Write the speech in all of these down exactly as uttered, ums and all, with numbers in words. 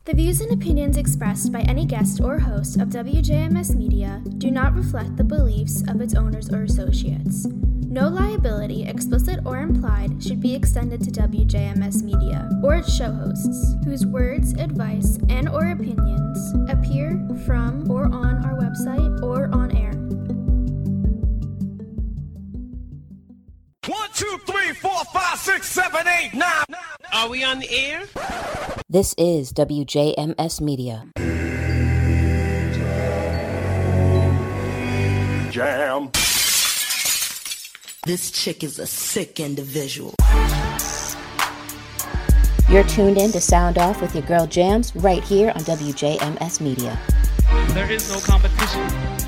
The views and opinions expressed by any guest or host of W J M S Media do not reflect the beliefs of its owners or associates. No liability, explicit or implied, should be extended to W J M S Media or its show hosts, whose words, advice, and or opinions appear from or on our website or on air. One, two, three, four, five, six, seven, eight, nine. Are we on the air? This is W J M S Media. Jam. This chick is a sick individual. You're tuned in to Sound Off with your girl Jams right here on W J M S Media. There is no competition.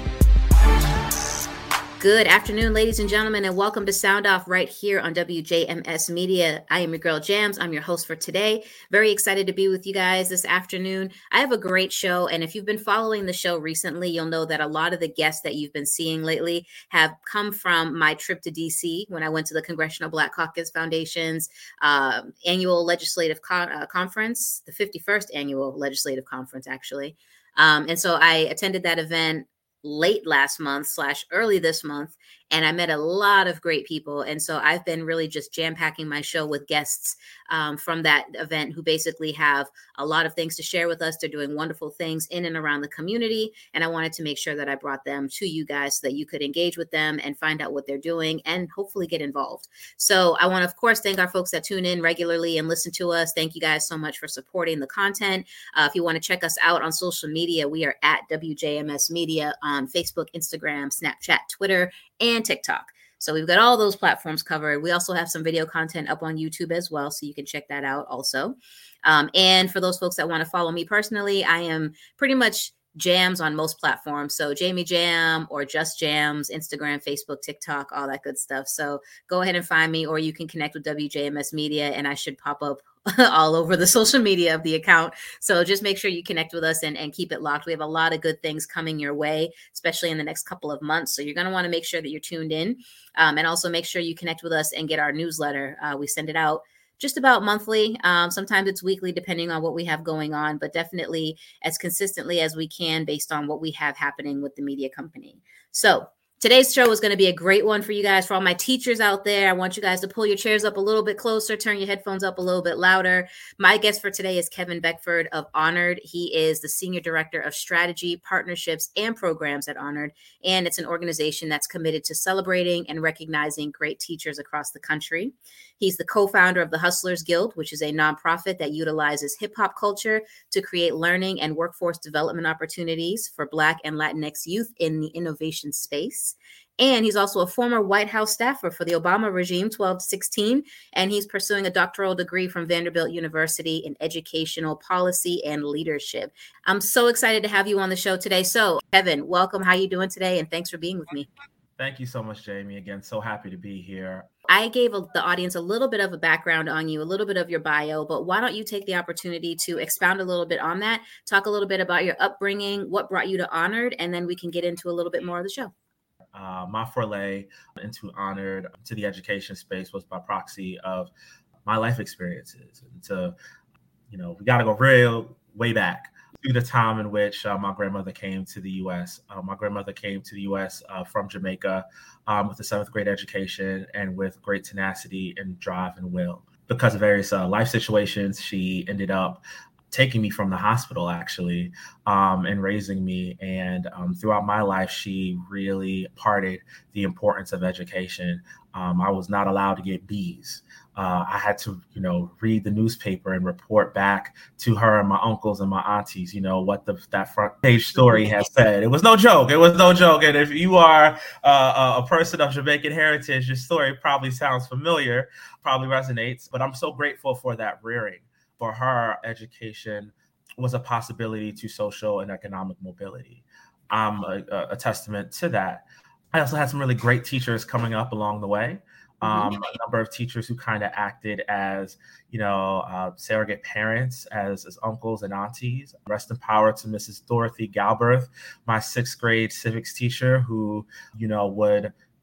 Good afternoon, ladies and gentlemen, and welcome to Sound Off right here on W J M S Media. I am your girl Jams. I'm your host for today. Very excited to be with you guys this afternoon. I have a great show, and if you've been following the show recently, you'll know that a lot of the guests that you've been seeing lately have come from my trip to D C when I went to the Congressional Black Caucus Foundation's uh, annual legislative co- uh, conference, the fifty-first annual legislative conference, actually. Um, and so I attended that event late last month slash early this month. And I met a lot of great people. And so I've been really just jam packing my show with guests um, from that event who basically have a lot of things to share with us. They're doing wonderful things in and around the community. And I wanted to make sure that I brought them to you guys so that you could engage with them and find out what they're doing and hopefully get involved. So I want to, of course, thank our folks that tune in regularly and listen to us. Thank you guys so much for supporting the content. Uh, if you want to check us out on social media, we are at W J M S Media on Facebook, Instagram, Snapchat, Twitter, and TikTok. So we've got all those platforms covered. We also have some video content up on YouTube as well, so you can check that out also. Um, and for those folks that want to follow me personally, I am pretty much Jams on most platforms. So Jamie Jam or Just Jams, Instagram, Facebook, TikTok, all that good stuff. So go ahead and find me, or you can connect with W J M S Media and I should pop up all over the social media of the account. So just make sure you connect with us and, and keep it locked. We have a lot of good things coming your way, especially in the next couple of months. So you're going to want to make sure that you're tuned in um, and also make sure you connect with us and get our newsletter. Uh, we send it out just about monthly. Um, sometimes it's weekly, depending on what we have going on, but definitely as consistently as we can based on what we have happening with the media company. So today's show is going to be a great one for you guys. For all my teachers out there, I want you guys to pull your chairs up a little bit closer, turn your headphones up a little bit louder. My guest for today is Kevin Beckford of Honored. He is the Senior Director of Strategy, Partnerships, and Programs at Honored, and it's an organization that's committed to celebrating and recognizing great teachers across the country. He's the co-founder of the Hustlers Guild, which is a nonprofit that utilizes hip-hop culture to create learning and workforce development opportunities for Black and Latinx youth in the innovation space. And he's also a former White House staffer for the Obama regime, twelve to sixteen, and he's pursuing a doctoral degree from Vanderbilt University in educational policy and leadership. I'm so excited to have you on the show today. So, Kevin, welcome. How are you doing today? And thanks for being with me. Thank you so much, Jamie. Again, so happy to be here. I gave a, the audience a little bit of a background on you, a little bit of your bio, but why don't you take the opportunity to expound a little bit on that, talk a little bit about your upbringing, what brought you to Honored, and then we can get into a little bit more of the show. Uh, my foray into Honored, to the education space, was by proxy of my life experiences. And to, you know, we got to go real way back to the time in which uh, my grandmother came to the U S. Uh, my grandmother came to the U S uh, from Jamaica um, with a seventh grade education and with great tenacity and drive and will. Because of various uh, life situations, she ended up taking me from the hospital, actually, um, and raising me. And um, throughout my life, she really imparted the importance of education. Um, I was not allowed to get B's. Uh, I had to, you know, read the newspaper and report back to her and my uncles and my aunties, you know, what the, that front page story has said. It was no joke. It was no joke. And if you are uh, a person of Jamaican heritage, your story probably sounds familiar, probably resonates. But I'm so grateful for that rearing. For her, education was a possibility to social and economic mobility. I'm a, a testament to that. I also had some really great teachers coming up along the way. Um, mm-hmm. A number of teachers who kind of acted as, you know, uh, surrogate parents, as, as uncles and aunties. Rest in power to Missus Dorothy Galberth, my sixth grade civics teacher, who, you know, would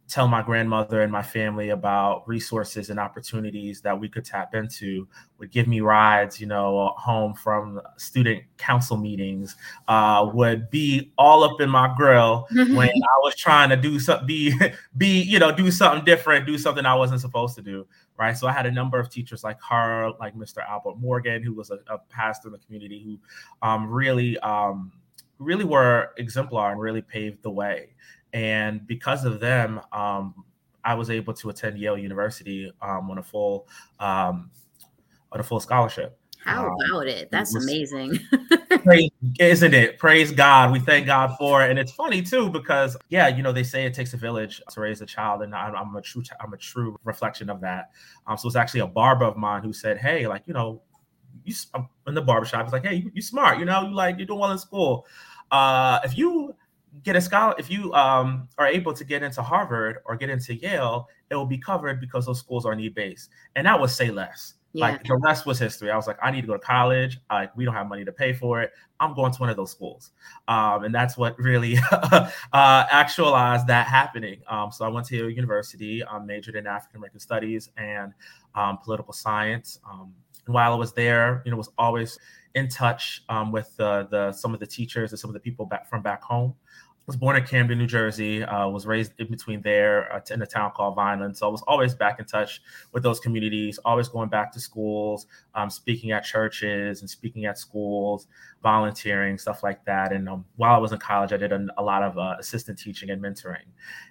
tell my grandmother and my family about resources and opportunities that we could tap into, would give me rides, you know, home from student council meetings, uh, would be all up in my grill when I was trying to do something, be, be, you know, do something different, do something I wasn't supposed to do. Right. So I had a number of teachers like her, like Mister Albert Morgan, who was a, a pastor in the community, who um, really, um, really were exemplar and really paved the way. And because of them, um, I was able to attend Yale University um, on a full um, on a full scholarship. How um, about it? That's was, amazing. praise, isn't it? Praise God. We thank God for it. And it's funny too, because yeah, you know, they say it takes a village to raise a child, and I'm, I'm a true I'm a true reflection of that. Um, so it's actually a barber of mine who said, "Hey, like, you know, you I'm in the barbershop. It's like, hey, you, you smart, you know, you like you're doing well in school. Uh, if you get a scholar, if you um, are able to get into Harvard or get into Yale, it will be covered because those schools are need-based." And that was say less. Yeah. Like the rest was history. I was like, I need to go to college. Like, we don't have money to pay for it. I'm going to one of those schools. Um, and that's what really uh, actualized that happening. Um, so I went to Yale University, um, majored in African American Studies and um, political science. Um, and while I was there, you know, was always in touch um, with the, the some of the teachers and some of the people back from back home. I was born in Camden, New Jersey, uh, was raised in between there uh, in a town called Vineland. So I was always back in touch with those communities, always going back to schools, um, speaking at churches and speaking at schools, volunteering, stuff like that. And um, while I was in college, I did a, a lot of uh, assistant teaching and mentoring.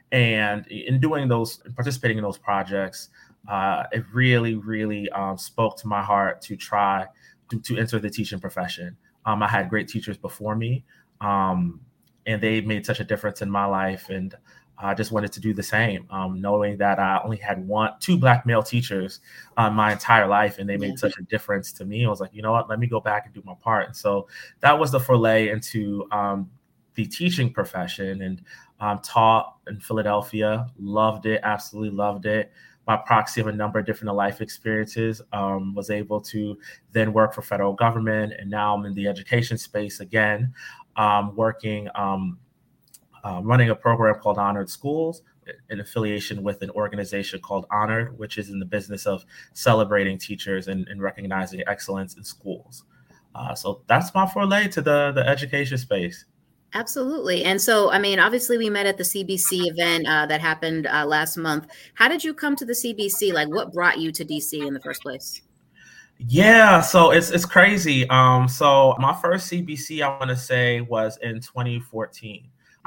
And in doing those, participating in those projects, uh, it really, really um, spoke to my heart to try to, to enter the teaching profession. Um, I had great teachers before me. Um, And they made such a difference in my life. And I just wanted to do the same, um, knowing that I only had one, two Black male teachers uh, my entire life. And they made yeah. such a difference to me. I was like, you know what, let me go back and do my part. And so that was the foray into um, the teaching profession, and um, taught in Philadelphia, loved it, absolutely loved it. By proxy of a number of different life experiences, um, was able to then work for federal government. And now I'm in the education space again, um, working, um, uh, running a program called Honored Schools, in affiliation with an organization called Honored, which is in the business of celebrating teachers and, and recognizing excellence in schools. Uh, so that's my foray to the, the education space. Absolutely. And so, I mean, obviously we met at the C B C event uh, that happened uh, last month. How did you come to the C B C? Like, what brought you to D C in the first place? Yeah, so it's it's crazy. Um, so my first C B C, I want to say, was in twenty fourteen.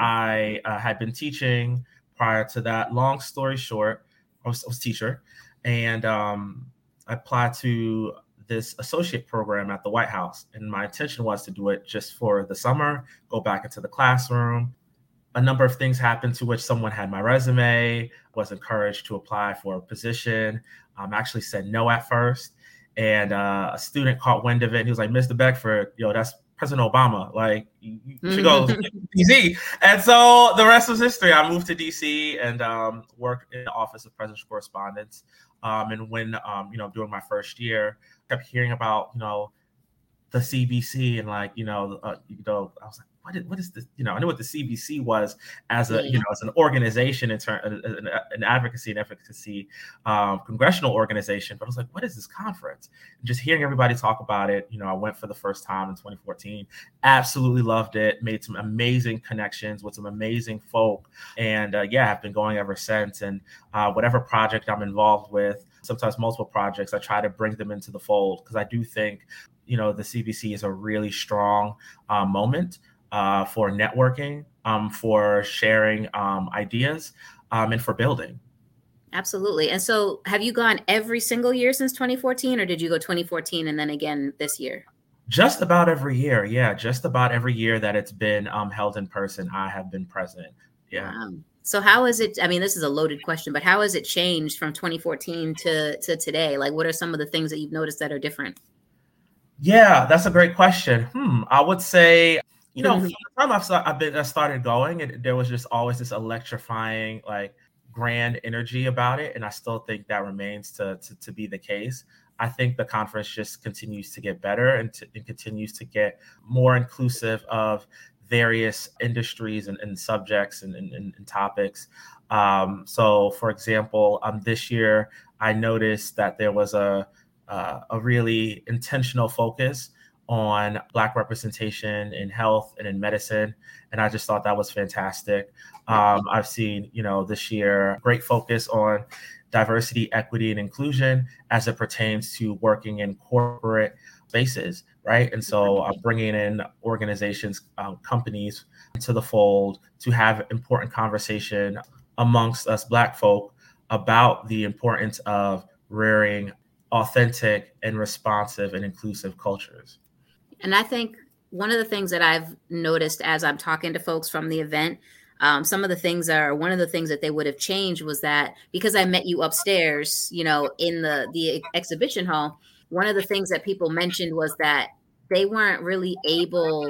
I uh, had been teaching prior to that. Long story short, I was, I was a teacher, and um, I applied to this associate program at the White House. And my intention was to do it just for the summer, go back into the classroom. A number of things happened to which someone had my resume, was encouraged to apply for a position, um, actually said no at first. And uh, a student caught wind of it. And he was like, Mister Beckford, yo, that's President Obama. Like, you, you should go to D C. And so the rest was history. I moved to D C and um, worked in the Office of Presidential Correspondence. Um, and when, um, you know, during my first year, I kept hearing about, you know, the C B C and like, you know, uh, you know, I was like, what is, what is this? You know, I knew what the C B C was as a, you know, as an organization in turn, an, an advocacy and efficacy um, congressional organization. But I was like, what is this conference? And just hearing everybody talk about it, you know, I went for the first time in twenty fourteen, absolutely loved it, made some amazing connections with some amazing folk. And uh, yeah, I've been going ever since. And uh, whatever project I'm involved with, sometimes multiple projects, I try to bring them into the fold, because I do think, you know, the C B C is a really strong uh, moment uh, for networking, um, for sharing um, ideas, um, and for building. Absolutely. And so have you gone every single year since twenty fourteen, or did you go twenty fourteen and then again this year? Just about every year. Yeah. Just about every year that it's been um, held in person, I have been present. Yeah. Wow. So how is it, I mean, this is a loaded question, but how has it changed from twenty fourteen to, to today? Like, what are some of the things that you've noticed that are different? Yeah, that's a great question. Hmm. I would say, you know, from the time I've, I've been, I started going, and there was just always this electrifying, like, grand energy about it. And I still think that remains to, to, to be the case. I think the conference just continues to get better and, to, and continues to get more inclusive of various industries and, and subjects and, and, and topics. Um, so, for example, um, this year, I noticed that there was a, uh, a really intentional focus on Black representation in health and in medicine. And I just thought that was fantastic. Um, I've seen, you know, this year, great focus on diversity, equity, and inclusion as it pertains to working in corporate spaces, right? And so uh, bringing in organizations, um, companies to the fold to have important conversation amongst us Black folk about the importance of rearing authentic and responsive and inclusive cultures. And I think one of the things that I've noticed as I'm talking to folks from the event, um, some of the things are, one of the things that they would have changed was that because I met you upstairs, you know, in the, the exhibition hall, one of the things that people mentioned was that they weren't really able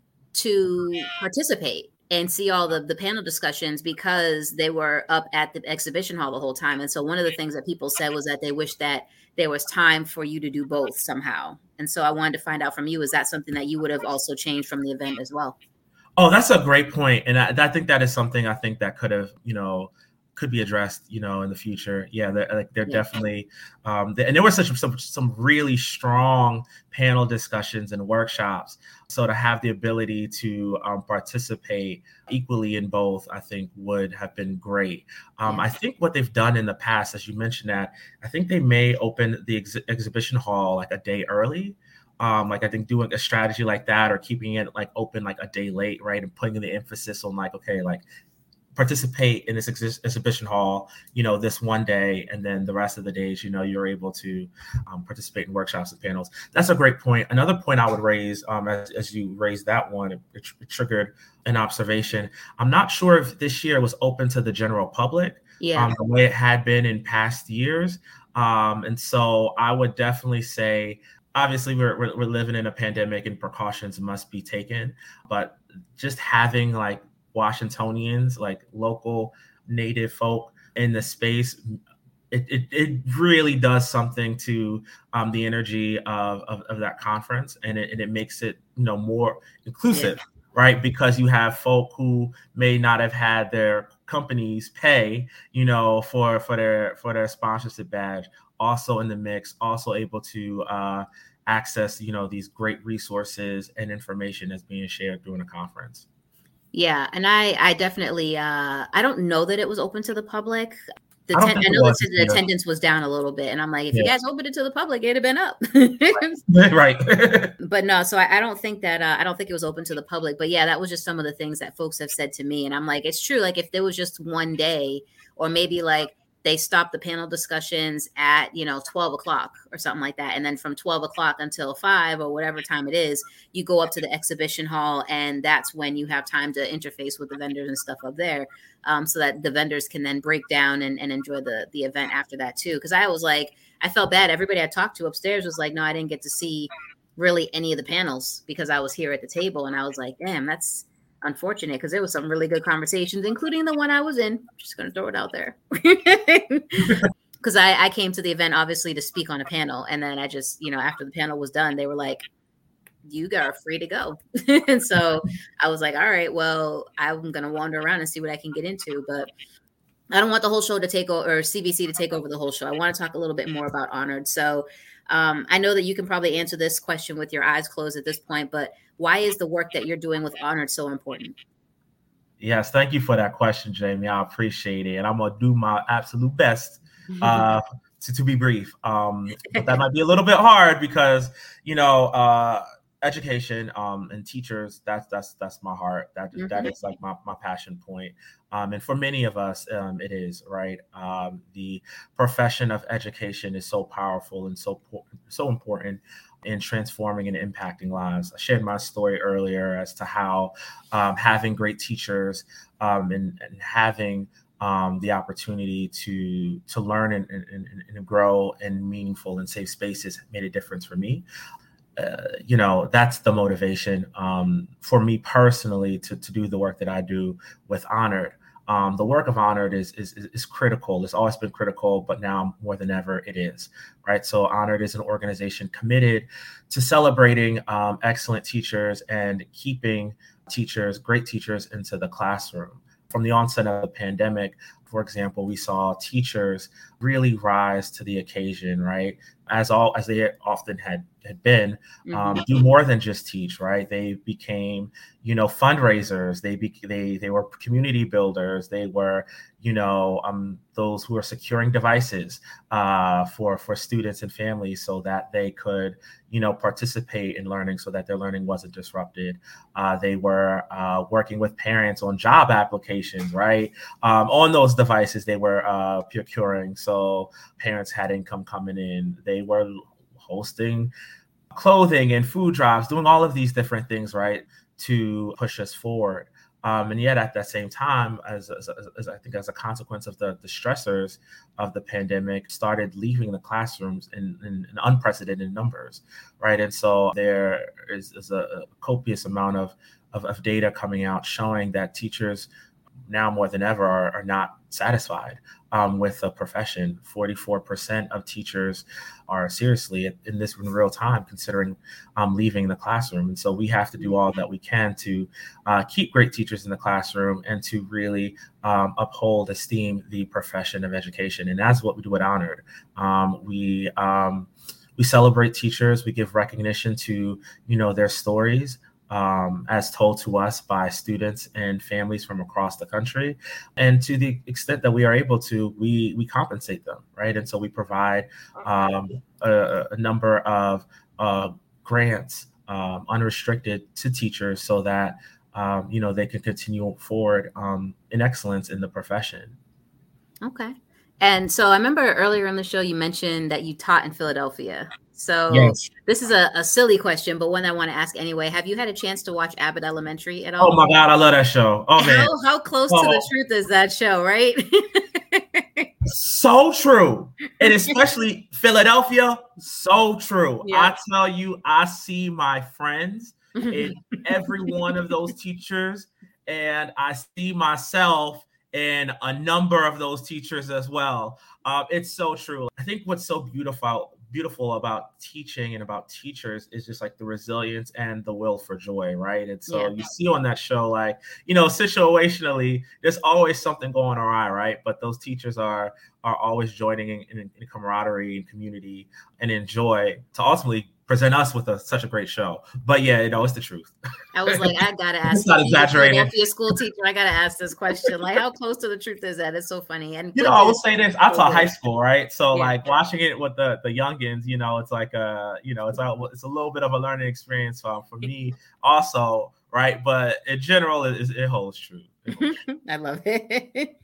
to participate and see all the, the panel discussions because they were up at the exhibition hall the whole time. And so one of the things that people said was that they wish that there was time for you to do both somehow. And so I wanted to find out from you, is that something that you would have also changed from the event as well? Oh, that's a great point. And I, I think that is something I think that could have, you know, could be addressed, you know, in the future. Yeah, they're, like they're yeah. definitely, um, they, and there were such some some really strong panel discussions and workshops. So to have the ability to um, participate equally in both, I think would have been great. Um, yeah. I think what they've done in the past, as you mentioned that, I think they may open the ex- exhibition hall like a day early. Um, like I think doing a strategy like that or keeping it like open like a day late, right? And putting the emphasis on like, okay, like participate in this ex- exhibition hall, you know, this one day, and then the rest of the days, you know, you're able to um, participate in workshops and panels. That's a great point. Another point I would raise, um, as, as you raised that one, it, it, it triggered an observation. I'm not sure if this year was open to the general public, yeah. um, the way it had been in past years. Um, and so I would definitely say, obviously, we're, we're we're living in a pandemic and precautions must be taken, but just having like Washingtonians, like local native folk in the space, it it, it really does something to um, the energy of, of, of that conference, and it, and it makes it, you know, more inclusive, yeah. right? Because you have folk who may not have had their companies pay, you know, for for their for their sponsorship badge, also in the mix, also able to uh, access, you know, these great resources and information that's being shared during the conference. Yeah, and I, I definitely, uh, I don't know that it was open to the public. The I, ten- I know that the either. attendance was down a little bit, and I'm like, if yeah. you guys opened it to the public, it'd have been up. right. But no, so I, I don't think that, uh, I don't think it was open to the public. But yeah, that was just some of the things that folks have said to me. And I'm like, it's true. Like if there was just one day, or maybe like they stopped the panel discussions at, you know, twelve o'clock or something like that. And then from twelve o'clock until five or whatever time it is, you go up to the exhibition hall, and that's when you have time to interface with the vendors and stuff up there, um, so that the vendors can then break down and, and enjoy the, the event after that too. Because I was like, I felt bad. Everybody I talked to upstairs was like, no, I didn't get to see really any of the panels because I was here at the table. And I was like, damn, that's unfortunate, because there was some really good conversations, including the one I was in. I'm just going to throw it out there. Because I, I came to the event, obviously, to speak on a panel. And then I just, you know, after the panel was done, they were like, you are free to go. And so I was like, all right, well, I'm going to wander around and see what I can get into. But I don't want the whole show to take over, or C B C to take over the whole show. I want to talk a little bit more about Honored. So um, I know that you can probably answer this question with your eyes closed at this point, but why is the work that you're doing with Honored so important? Yes, thank you for that question, Jamie. I appreciate it. And I'm going to do my absolute best uh, to, to be brief. Um, but that might be a little bit hard because, you know, uh, education um, and teachers, that's that's that's my heart. That mm-hmm. that is like my, my passion point. Um, and for many of us, um, it is, right? Um, the profession of education is so powerful and so so important in transforming and impacting lives. I shared my story earlier as to how um, having great teachers um, and, and having um, the opportunity to to learn and, and, and grow in meaningful and safe spaces made a difference for me. Uh, you know, that's the motivation um, for me personally to, to do the work that I do with Honored. Um, the work of Honored is, is is critical. It's always been critical, but now more than ever it is, right? So Honored is an organization committed to celebrating um, excellent teachers and keeping teachers, great teachers, into the classroom. from the onset of the pandemic, for example, we saw teachers really rise to the occasion, right? As all as they often had had been, um, do more than just teach, right? They became, you know, fundraisers. They be, they they were community builders. They were, you know, um, those who are securing devices uh, for for students and families so that they could, you know, participate in learning, so that their learning wasn't disrupted. Uh, they were uh, working with parents on job applications, right? Um, on those devices, they were uh, procuring, so parents had income coming in. They were hosting clothing and food drives, doing all of these different things, right, to push us forward. Um, and yet at that same time, as, as, as I think as a consequence of the, the stressors of the pandemic, started leaving the classrooms in, in, in unprecedented numbers, right? And so there is, is a, a copious amount of, of, of data coming out showing that teachers now more than ever are, are not satisfied um, with the profession. forty-four percent of teachers are seriously in this in real time considering um, leaving the classroom. And so we have to do all that we can to uh, keep great teachers in the classroom and to really um, uphold, esteem the profession of education. And that's what we do at Honored. Um, we um, we celebrate teachers. We give recognition to, you know, their stories, Um, as told to us by students and families from across the country. And to the extent that we are able to, we we compensate them, right? And so we provide um, a, a number of uh, grants, um, unrestricted, to teachers so that, um, you know, they can continue forward um, in excellence in the profession. Okay. And so I remember earlier in the show, you mentioned that you taught in Philadelphia. So Yes. This is a, a silly question, but one I want to ask anyway. Have you had a chance to watch Abbott Elementary at all? Oh my God, I love that show. Oh man. How, how close oh. to the truth is that show, right? So true. And especially Philadelphia, so true. Yeah. I tell you, I see my friends in every one of those teachers, and I see myself in a number of those teachers as well. Uh, it's so true. I think what's so beautiful beautiful about teaching and about teachers is just like the resilience and the will for joy, right? And so yeah. you see on that show, like, you know, situationally, there's always something going awry, right? But those teachers are are always joining in, in, in camaraderie and community and in joy to ultimately present us with a, such a great show. But yeah, you know, it's the truth. I was like, I gotta ask. It's not exaggerating. If you're a school teacher, I gotta ask this question. Like, how close to the truth is that? It's so funny. And you know, I will say this: I taught high school, right? So, yeah. like watching it with the the youngins, you know, it's like a, you know, it's a it's a little bit of a learning experience for, for me, also, right? But in general, it, it holds true. It holds true. I love it.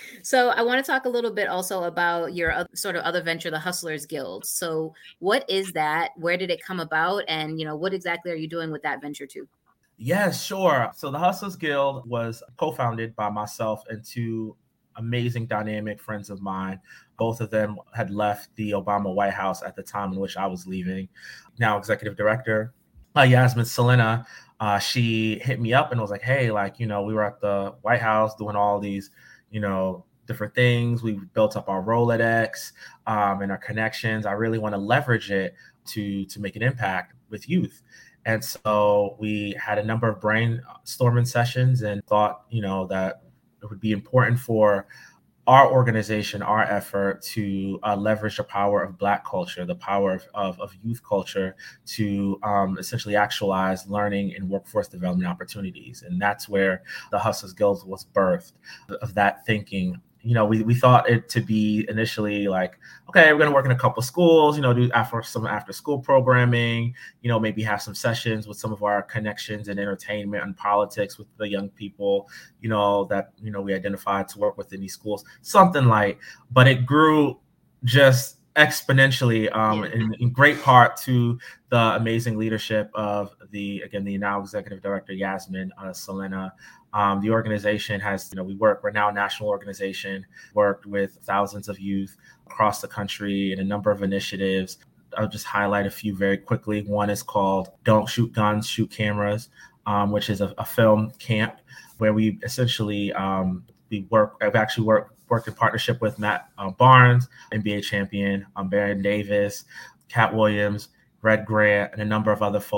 So I want to talk a little bit also about your other, sort of other venture, the Hustlers Guild. So what is that? Where did it come about? And, you know, what exactly are you doing with that venture too? Yes, sure. So the Hustlers Guild was co-founded by myself and two amazing, dynamic friends of mine. Both of them had left the Obama White House at the time in which I was leaving. Now executive director, uh, Yasmin Selena, uh, she hit me up and was like, hey, like, you know, we were at the White House doing all these, you know, different things. We built up our Rolodex um, and our connections. I really want to leverage it to to make an impact with youth. And so we had a number of brainstorming sessions and thought, you know, that it would be important for our organization, our effort to uh, leverage the power of Black culture, the power of, of, of youth culture to um, essentially actualize learning and workforce development opportunities. And that's where the Hustlers Guild was birthed, of that thinking. You know, we, we thought it to be initially like, okay, we're going to work in a couple of schools, you know, do after some after school programming, you know, maybe have some sessions with some of our connections in entertainment and politics with the young people, you know, that, you know, we identified to work with in these schools, something like, but it grew just exponentially um, yeah. in, in great part to the amazing leadership of the, again, the now executive director, Yasmin uh, Selena. Um, the organization has, you know, we work, we're now a national organization, worked with thousands of youth across the country in a number of initiatives. I'll just highlight a few very quickly. One is called Don't Shoot Guns, Shoot Cameras, um, which is a, a film camp where we essentially, um, we work, I've actually worked, worked in partnership with Matt uh, Barnes, N B A champion, um, Baron Davis, Cat Williams, Red Grant, and a number of other folk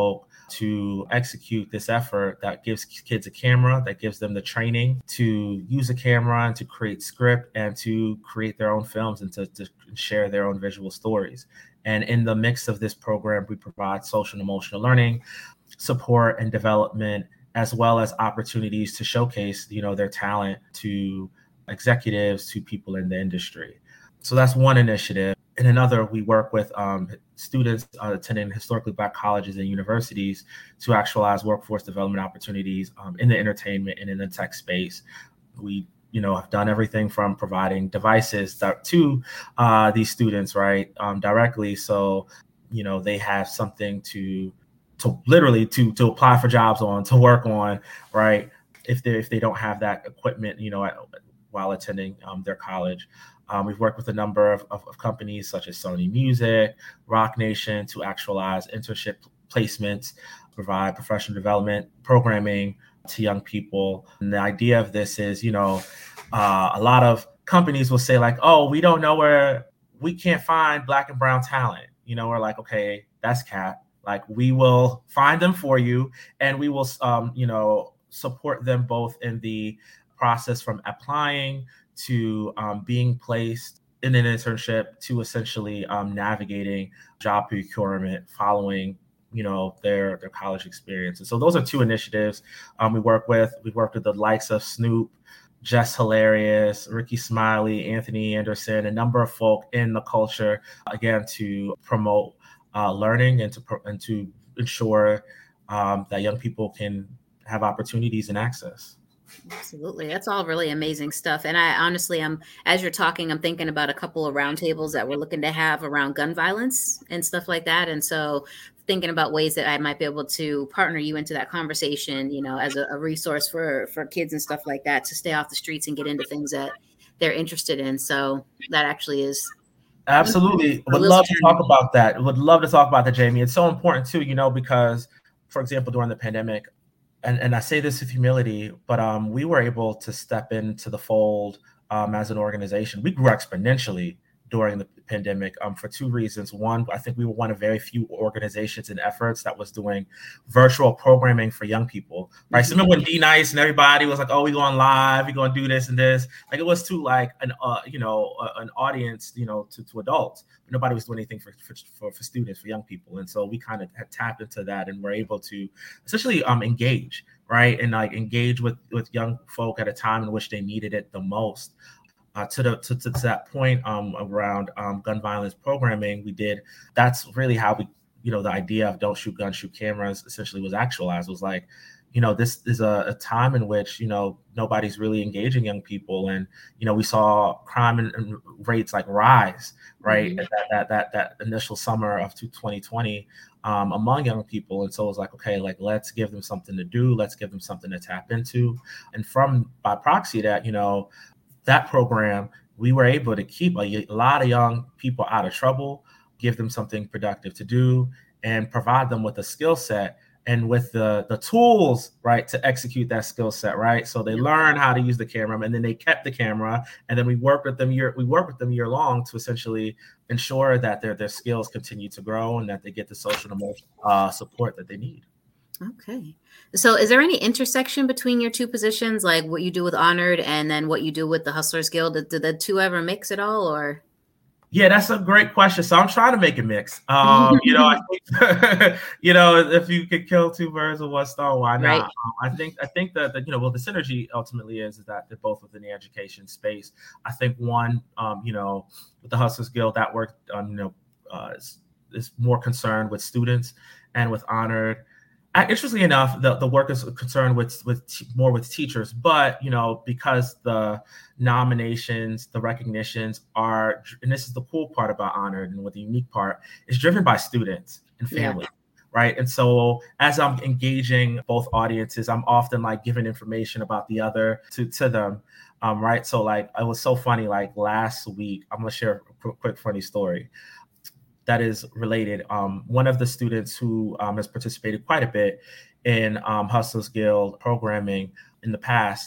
to execute this effort that gives kids a camera, that gives them the training to use a camera and to create script and to create their own films and to, to share their own visual stories. And in the mix of this program, we provide social and emotional learning, support and development, as well as opportunities to showcase, you know, their talent to executives, to people in the industry. So that's one initiative. In another, we work with um, students uh, attending historically Black colleges and universities to actualize workforce development opportunities um, in the entertainment and in the tech space. We, you know, have done everything from providing devices that, to uh, these students, right, um, directly. So, you know, they have something to, to literally to to apply for jobs on, to work on, right, if they if they don't have that equipment, you know, at, while attending um, their college. Um, we've worked with a number of, of, of companies such as Sony Music, Rock Nation to actualize internship placements, provide professional development programming to young people. And the idea of this is, you know, uh, a lot of companies will say like, oh, we don't know where, we can't find Black and brown talent. You know, we're like, okay, that's cap. Like, we will find them for you, and we will, um, you know, support them both in the process from applying to um, being placed in an internship to essentially um, navigating job procurement following, you know, their their college experience. And so those are two initiatives um, we work with. We work with the likes of Snoop, Jess Hilarious, Ricky Smiley, Anthony Anderson, a number of folk in the culture, again, to promote uh, learning and to and to ensure um, that young people can have opportunities and access. Absolutely. That's all really amazing stuff. And I honestly, I'm, as you're talking, I'm thinking about a couple of roundtables that we're looking to have around gun violence and stuff like that. And so thinking about ways that I might be able to partner you into that conversation, you know, as a, a resource for, for kids and stuff like that, to stay off the streets and get into things that they're interested in. So that actually is. Absolutely. Would love to talk about that. Would love to talk about that, Jamie. It's so important too, you know, because, for example, during the pandemic, And, and I say this with humility, but um, we were able to step into the fold um, as an organization. We grew exponentially during the pandemic um, for two reasons. One, I think we were one of very few organizations and efforts that was doing virtual programming for young people, right? Mm-hmm. So remember when D-Nice and everybody was like, oh, we going live, we going to do this and this. Like, it was to like an, uh, you know, uh, an audience, you know, to, to adults. But nobody was doing anything for, for, for students, for young people. And so we kind of had tapped into that and were able to essentially um, engage, right? And like engage with, with young folk at a time in which they needed it the most. Uh, to the to, to that point um, around um, gun violence programming, we did. That's really how we, you know, the idea of don't shoot guns, shoot cameras essentially was actualized. It was like, you know, this is a, a time in which, you know, nobody's really engaging young people, and you know, we saw crime and, and rates like rise, right? Mm-hmm. That, that that that initial summer of twenty twenty um, among young people, and so it was like, okay, like let's give them something to do, let's give them something to tap into, and from by proxy that, you know. That program, we were able to keep a, a lot of young people out of trouble, give them something productive to do, and provide them with a skill set and with the, the tools, right, to execute that skill set, right? So they learn how to use the camera, and then they kept the camera, and then we worked with them year we work with them year long to essentially ensure that their their skills continue to grow and that they get the social and emotional uh, support that they need. Okay. So is there any intersection between your two positions, like what you do with Honored and then what you do with the Hustlers Guild? Did, did the two ever mix at all, or? Yeah, that's a great question. So I'm trying to make a mix. Um, you know, I think, you know, if you could kill two birds with one stone, why not? Right. Um, I think I think that, that, you know, well, the synergy ultimately is, is that they're both within the education space. I think one, um, you know, with the Hustlers Guild, that work, um, you know, uh, is, is more concerned with students, and with Honored, interestingly enough, the, the work is concerned with with t- more with teachers, but you know, because the nominations, the recognitions are, and this is the cool part about Honored, and what the unique part is, driven by students and family, yeah. right? And so as I'm engaging both audiences, I'm often like giving information about the other to to them, um, right? So like, it was so funny. Like last week, I'm gonna share a quick, quick funny story that is related. Um, one of the students who um, has participated quite a bit in um, Hustlers Guild programming in the past,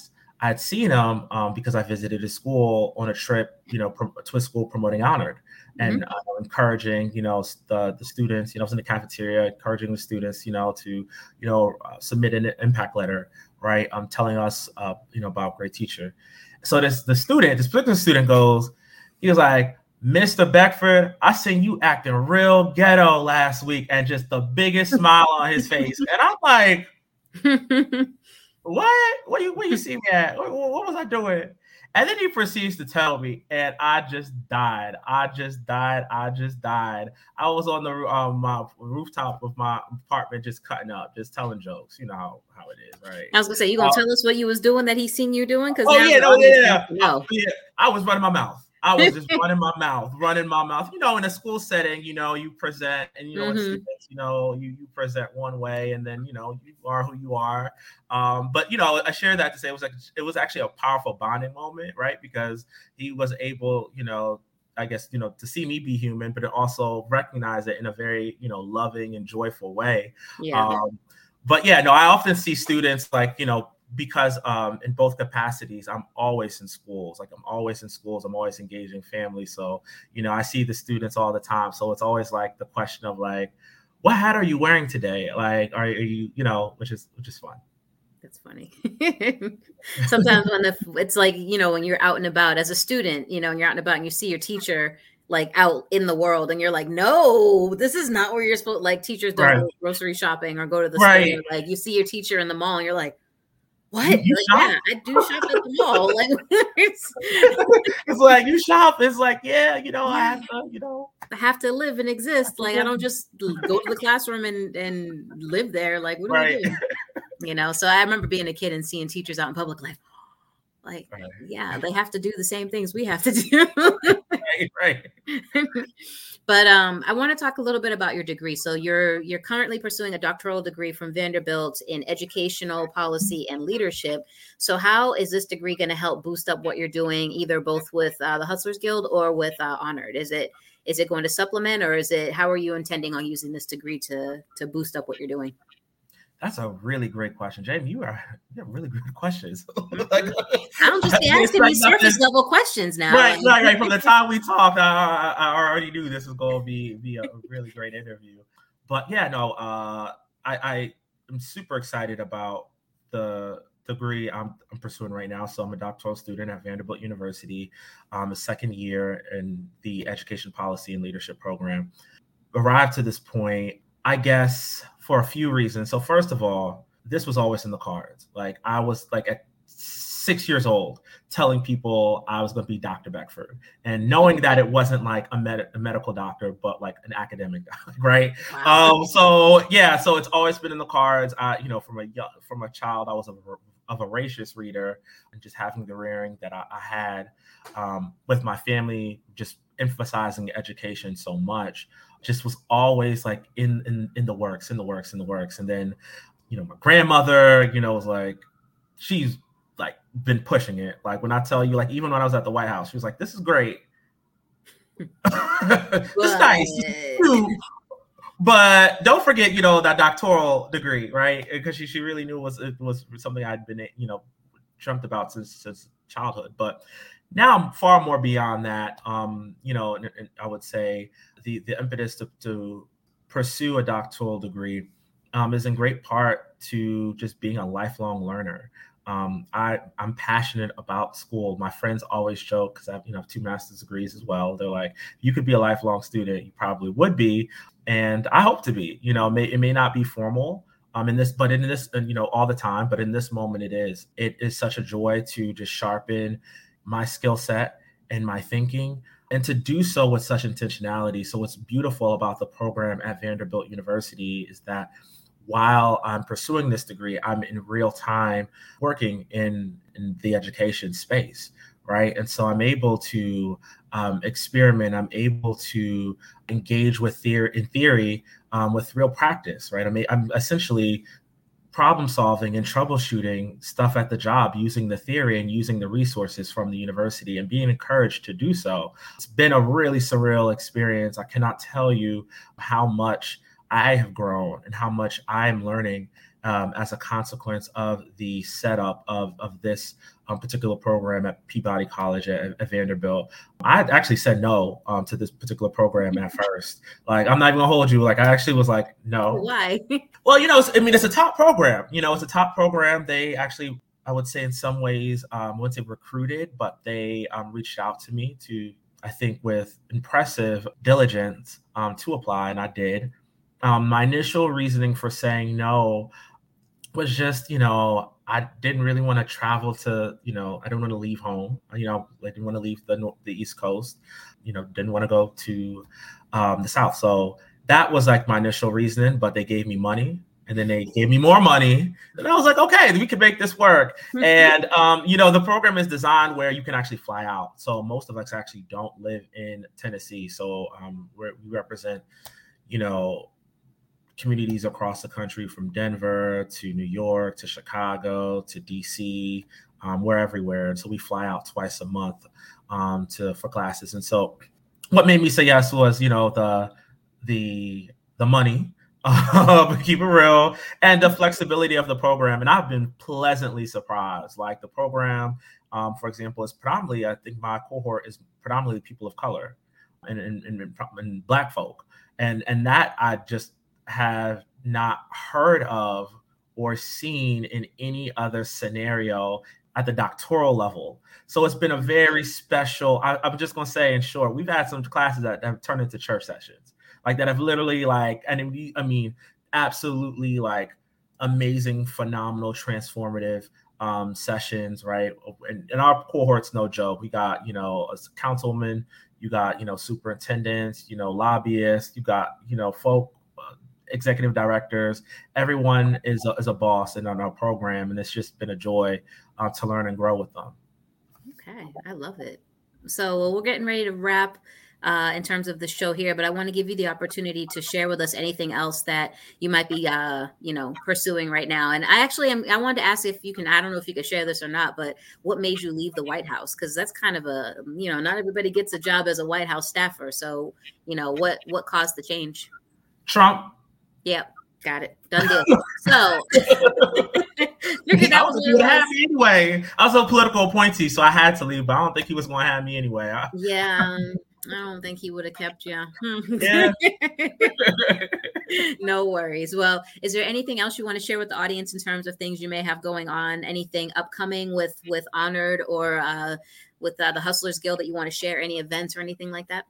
I had seen him um, because I visited his school on a trip, you know, pro- to a school promoting Honored and Mm-hmm. uh, encouraging, you know, the, the students, you know, I was in the cafeteria, encouraging the students, you know, to, you know, uh, submit an impact letter, right? Um, telling us, uh, you know, about great teacher. So this, the student, this particular student goes, he was like, Mister Beckford, I seen you acting real ghetto last week, and just the biggest smile on his face. And I'm like, what? What you what you see me at? What, what was I doing? And then he proceeds to tell me, and I just died. I just died. I just died. I was on the um, my rooftop of my apartment, just cutting up, just telling jokes. You know how, how it is, right? I was gonna say, you gonna uh, tell us what you was doing that he seen you doing? Because oh now yeah, the no, audience yeah, wants to know. yeah. I was running my mouth. I was just running my mouth, running my mouth. You know, in a school setting, you know, you present, and you know, Mm-hmm. students, you know, you you present one way, and then you know, you are who you are. Um, but you know, I share that to say it was like it was actually a powerful bonding moment, right? Because he was able, you know, I guess, you know, to see me be human, but it also recognize it in a very, you know, loving and joyful way. Yeah. Um, but yeah, no, I often see students like, you know, because um, in both capacities, I'm always in schools. Like I'm always in schools. I'm always engaging families. So, you know, I see the students all the time. So it's always like the question of like, what hat are you wearing today? Like, are, are you, you know, which is, which is fun. That's funny. Sometimes when the, it's like, you know, when you're out and about as a student, you know, and you're out and about and you see your teacher like out in the world and you're like, no, this is not where you're supposed, like teachers don't Right. go grocery shopping or go to the Right. store. Like you see your teacher in the mall and you're like, what? You- you like, shop? yeah, I do shop at the mall. Like it's, It's like you shop. It's like, yeah, you know, I have to, you know. I have to live and exist. Like I don't just go to the classroom and, and live there. Like what do Right. we do? You know, so I remember being a kid and seeing teachers out in public like, like, Right. yeah, they have to do the same things we have to do. Right, right. But um, I want to talk a little bit about your degree. So you're you're currently pursuing a doctoral degree from Vanderbilt in educational policy and leadership. So how is this degree going to help boost up what you're doing, either both with uh, the Hustlers Guild or with uh, Honored? Is it is it going to supplement, or is it how are you intending on using this degree to to boost up what you're doing? That's a really great question, Jamie. You are you have really good questions. Like, I don't just be asking me surface level questions now. Right, Like- right, right. From the time we talked, I, I, I already knew this was going to be be a really great interview. But yeah, no, uh, I, I am super excited about the degree I'm, I'm pursuing right now. So I'm a doctoral student at Vanderbilt University. I'm a second year in the education policy and leadership program. Arrived to this point, I guess, for a few reasons. So first of all, this was always in the cards. Like I was like at six years old telling people I was going to be Doctor Beckford, and knowing that it wasn't like a, med- a medical doctor, but like an academic doctor, right? Wow. Um, so yeah, so it's always been in the cards. I, you know, from a young, from a child, I was a, a voracious reader, and just having the rearing that I, I had um, with my family, just emphasizing education so much, just was always like in in in the works, in the works, in the works. And then, you know, my grandmother, you know, was like, she's like been pushing it. Like when I tell you, like even when I was at the White House, she was like, "This is great, this is nice, this is cute. But don't forget, you know, that doctoral degree, right?" Because she she really knew it was it was something I'd been, you know, dreamt about since since childhood. But now I'm far more beyond that. Um, you know, and, and I would say the the impetus to, to pursue a doctoral degree um, is in great part to just being a lifelong learner. Um, I I'm passionate about school. My friends always joke, because I have, you know, have two master's degrees as well. They're like, you could be a lifelong student. You probably would be, and I hope to be. You know, it may, it may not be formal. Um, in this, but in this, and you know, all the time. But in this moment, it is. It is such a joy to just sharpen my skill set and my thinking, and to do so with such intentionality. So what's beautiful about the program at Vanderbilt University is that while I'm pursuing this degree, I'm in real time working in, in the education space, right? And so I'm able to um, experiment. I'm able to engage with theory in theory um, with real practice, right? I'm, I'm essentially problem solving and troubleshooting stuff at the job using the theory and using the resources from the university and being encouraged to do so. It's been a really surreal experience. I cannot tell you how much I have grown and how much I'm learning um, as a consequence of the setup of, of this um, particular program at Peabody College at, at Vanderbilt. I actually said no um, to this particular program at first. Like, I'm not even gonna hold you. Like, I actually was like, no. Why? Well, you know, it's, I mean, it's a top program. You know, it's a top program. They actually, I would say in some ways, um, once they recruited, but they um, reached out to me to, I think, with impressive diligence um, to apply, and I did. Um, my initial reasoning for saying no was just, you know, I didn't really want to travel to, you know, I didn't want to leave home. You know, I didn't want to leave the the East Coast. You know, didn't want to go to um, the South. So that was like my initial reasoning. But they gave me money, and then they gave me more money, and I was like, okay, we can make this work. And um, you know, the program is designed where you can actually fly out. So most of us actually don't live in Tennessee. So um, we're, we represent, you know, communities across the country, from Denver to New York to Chicago to D C. Um, we're everywhere, and so we fly out twice a month um, to for classes. And so, what made me say yes was, you know, the the the money, uh, keep it real, and the flexibility of the program. And I've been pleasantly surprised. Like, the program, um, for example, is predominantly, I think my cohort is predominantly people of color and and, and, and Black folk, and and that I just have not heard of or seen in any other scenario at the doctoral level. So it's been a very special, I, I'm just going to say in short, we've had some classes that have turned into church sessions, like that have literally like, and we, I mean, absolutely like amazing, phenomenal, transformative um, sessions, right? And, and our cohort's no joke. We got, you know, a councilman, you got, you know, superintendents, you know, lobbyists, you got, you know, folk, executive directors, everyone is a, is a boss in our program, and it's just been a joy uh, to learn and grow with them. Okay, I love it. So well, we're getting ready to wrap uh, in terms of the show here, but I want to give you the opportunity to share with us anything else that you might be, uh, you know, pursuing right now. And I actually am, I wanted to ask if you can, I don't know if you could share this or not, but what made you leave the White House? Because that's kind of a, you know, not everybody gets a job as a White House staffer. So, you know, what what caused the change? Trump. Yep, got it. Done deal. So, I was going to have me anyway. I was a political appointee, so I had to leave, but I don't think he was going to have me anyway. I- yeah, I don't think he would have kept you. Yeah. No worries. Well, is there anything else you want to share with the audience in terms of things you may have going on? Anything upcoming with with Honored or uh, with uh, the Hustlers Guild that you want to share? Any events or anything like that?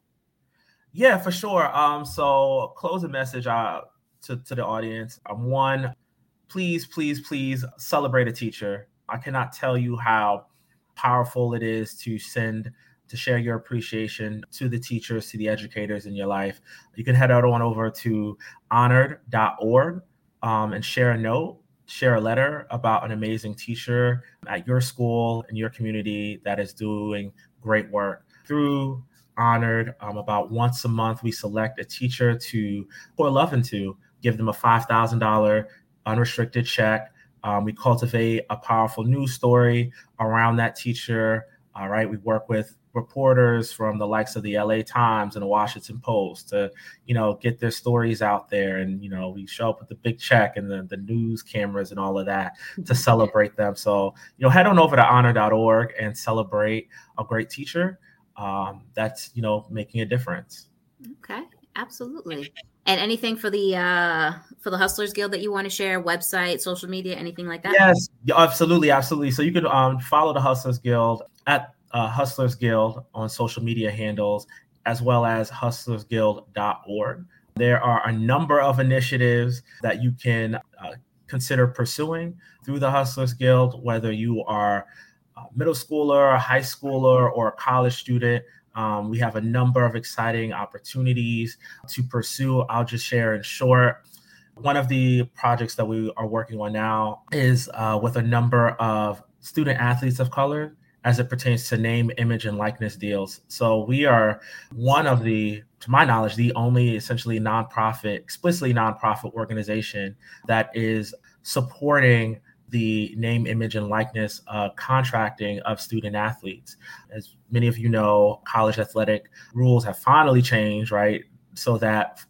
Yeah, for sure. Um, so closing message uh, to, to the audience. Um, one, please, please, please celebrate a teacher. I cannot tell you how powerful it is to send, to share your appreciation to the teachers, to the educators in your life. You can head on over to honored dot org um, and share a note, share a letter about an amazing teacher at your school, in your community that is doing great work. Through Honored, um, about once a month, we select a teacher to pour love into, give them a five thousand dollars unrestricted check. Um, we cultivate a powerful news story around that teacher. All right. We work with reporters from the likes of the L A Times and the Washington Post to, you know, get their stories out there. And, you know, we show up with the big check and the, the news cameras and all of that to celebrate them. So, you know, head on over to honor dot org and celebrate a great teacher um, that's, you know, making a difference. Okay. Absolutely. And anything for the uh, for the Hustlers Guild that you want to share? Website, social media, anything like that? Yes, absolutely, absolutely. So you can um, follow the Hustlers Guild at uh, Hustlers Guild on social media handles, as well as hustlers guild dot org. There are a number of initiatives that you can uh, consider pursuing through the Hustlers Guild, whether you are a middle schooler, a high schooler, or a college student. Um, we have a number of exciting opportunities to pursue. I'll just share in short. One of the projects that we are working on now is uh, with a number of student athletes of color as it pertains to name, image, and likeness deals. So we are one of the, to my knowledge, the only essentially nonprofit, explicitly nonprofit organization that is supporting the name, image, and likeness uh, contracting of student athletes. As many of you know, college athletic rules have finally changed, right? So that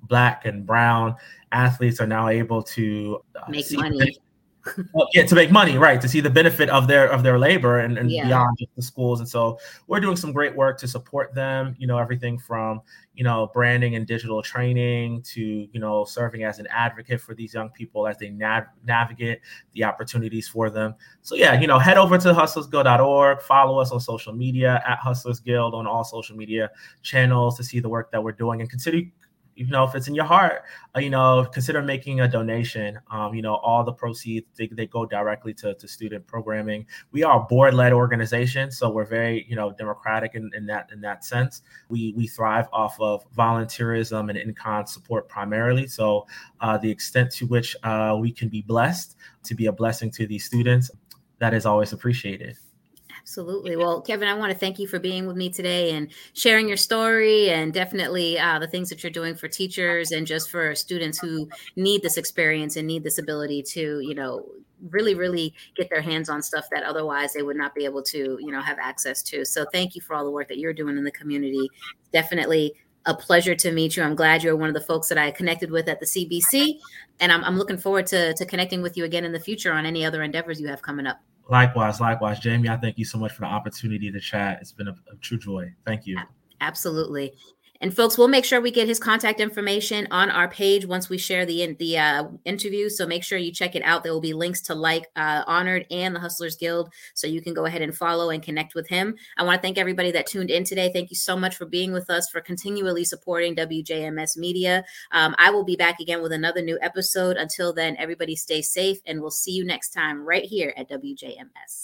Black and brown athletes are now able to uh, make money. Well, yeah, to make money, right? To see the benefit of their of their labor and, and yeah. beyond just the schools. And so we're doing some great work to support them. You know, everything from you know branding and digital training to you know serving as an advocate for these young people as they nav- navigate the opportunities for them. So yeah, you know, head over to hustlers guild dot org. Follow us on social media at Hustlers Guild on all social media channels to see the work that we're doing, and consider. You know, if it's in your heart, uh, you know, consider making a donation. Um, you know, all the proceeds, they, they go directly to, to student programming. We are a board-led organization, so we're very, you know, democratic in, in that in that sense. We we thrive off of volunteerism and in-kind support primarily. So uh, the extent to which uh, we can be blessed to be a blessing to these students, that is always appreciated. Absolutely. Well, Kevin, I want to thank you for being with me today and sharing your story and definitely uh, the things that you're doing for teachers and just for students who need this experience and need this ability to, you know, really, really get their hands on stuff that otherwise they would not be able to, you know, have access to. So thank you for all the work that you're doing in the community. Definitely a pleasure to meet you. I'm glad you're one of the folks that I connected with at the C B C. And I'm, I'm looking forward to, to connecting with you again in the future on any other endeavors you have coming up. Likewise, likewise, Jamie, I thank you so much for the opportunity to chat. It's been a, a true joy. Thank you. Absolutely. And folks, we'll make sure we get his contact information on our page once we share the the uh, interview. So make sure you check it out. There will be links to like uh, Honored and the Hustlers Guild, so you can go ahead and follow and connect with him. I want to thank everybody that tuned in today. Thank you so much for being with us, for continually supporting W J M S Media. Um, I will be back again with another new episode. Until then, everybody stay safe, and we'll see you next time right here at W J M S.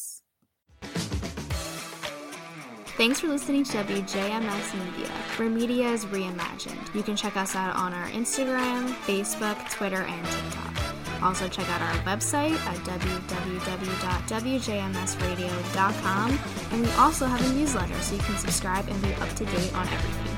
Thanks for listening to W J M S Media, where media is reimagined. You can check us out on our Instagram, Facebook, Twitter, and TikTok. Also check out our website at w w w dot w j m s radio dot com, and we also have a newsletter so you can subscribe and be up to date on everything.